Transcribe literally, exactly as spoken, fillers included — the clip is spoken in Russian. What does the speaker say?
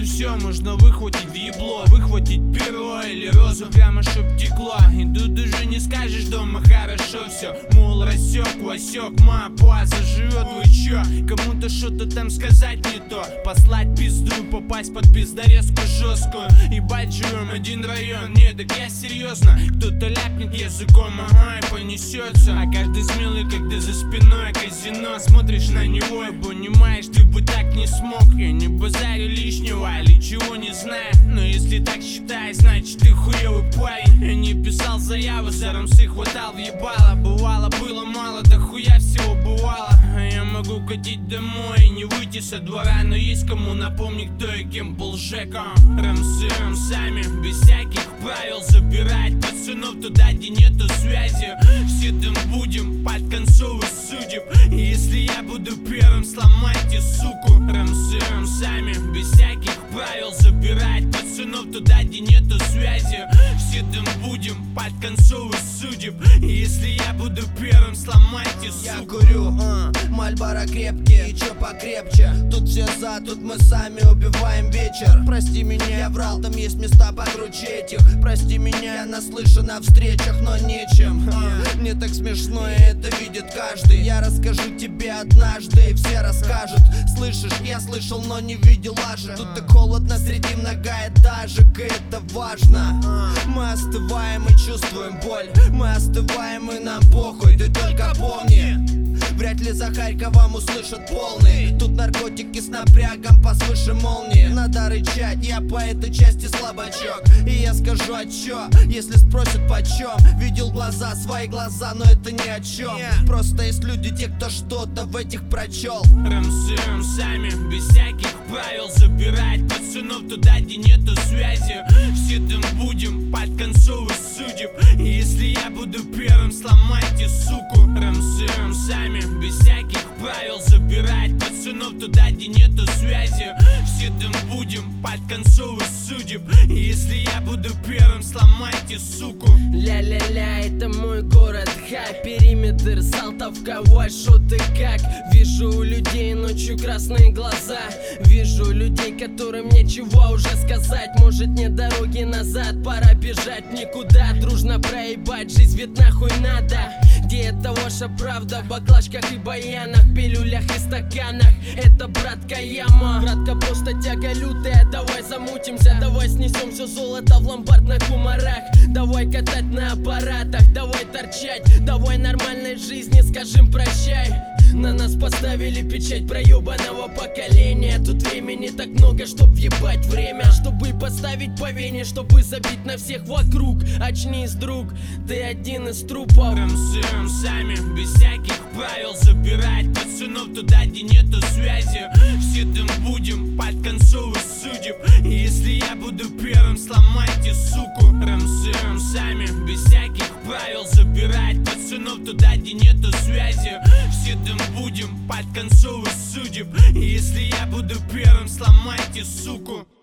все можно выхватить в ебло, выхватить перо или розу, прямо чтоб текло. И тут уже не скажешь, дома хорошо все. Мол, рассек, Васек, ма, па, заживет, вы чё? Кому-то что-то там сказать не то, послать пизду, попасть под пиздорезку жесткую. Ебать, живем один район, не, так я серьезно. Кто-то ляпнет языком, ага, и понесется. А каждый смелый, когда за спиной казино, смотришь на него и понимаешь, ты бы так не смог. Я не базарю лишнего или чего не знаю, но если так считаешь, значит ты хуёвый парень. Я не писал заяву, за рамсы хватал въебало. Бывало, было мало, да хуя всего бывало. А я могу катить домой и не выйти со двора, но есть кому напомнить, кто и кем был Жеком. Рамсы рамсами, без всяких правил, забирать пацанов туда, где нету связи. Все там будем под концовых судеб, и если я буду первым, сломайте суку. Рамсы рамсами, без всяких правил, забирать пацанов туда, где нету связи. Все там будем под концовых судеб, и если я буду первым, сломайте суку. Я курю, а, Мальборо крепкие, и чё покрепче. Тут все за, тут мы сами убиваем вечер. Прости меня, я врал, там есть места покруче этих. Прости меня, я наслышан о встречах, но нечем, а, мне так смешно, и это видит каждый. Я расскажу тебе однажды, и все расскажут. Слышишь, я слышал, но не видел аж. Тут так холодно среди многоэтажек, и это важно. Мы остываем и чувствуем боль, мы остываем и нам похуй, ты только помни. Вряд ли за Харьковом услышат полный. Тут наркотики с напрягом посвыше молнии. Надо рычать, я по этой части слабачок. И я скажу, а чё, если спросят почем. Видел глаза, свои глаза, но это ни о чем. Просто есть люди, те, кто что-то в этих прочел. Рамсы рамсами, без всяких правил, забирать пацанов туда, где нету связи. Все там будем под концовых судеб, и если я буду первым, сломайте суку. Рамсы рамсами, без всяких правил, забирать пацанов туда, где нету связи. Все там будем под концовых судеб, и если я буду первым, сломайте суку. Ля-ля-ля, это мой город, хай, периметр, Салтовка, вот шо ты как. Вижу у людей ночью красные глаза, вижу людей, которым нечего уже сказать. Может нет дороги назад, пора бежать никуда. Дружно проебать, жизнь ведь нахуй надо. Где это ваша правда? В баклажках и баянах, пилюлях и стаканах. Это, братка, яма. Братка, просто тяга лютая. Давай замутимся, давай снесем все золото в ломбард на кумарах. Давай катать на аппаратах, давай торчать. Давай нормальной жизни скажем прощай. На нас поставили печать проебанного поколения. Тут времени так много, чтоб въебать время, чтобы поставить по вене, чтобы забить на всех вокруг. Очнись, друг, ты один из трупов. Рамсы рамсами, без всяких правил, забирать пацанов туда, где нету связи. Все там будем под концовых судеб, и если я буду первым, сломайте суку. Рамсы рамсами, без всяких правил, забирать пацанов туда, где нету связи. Все там будем под концовых судеб, и если я буду первым, сломайте суку.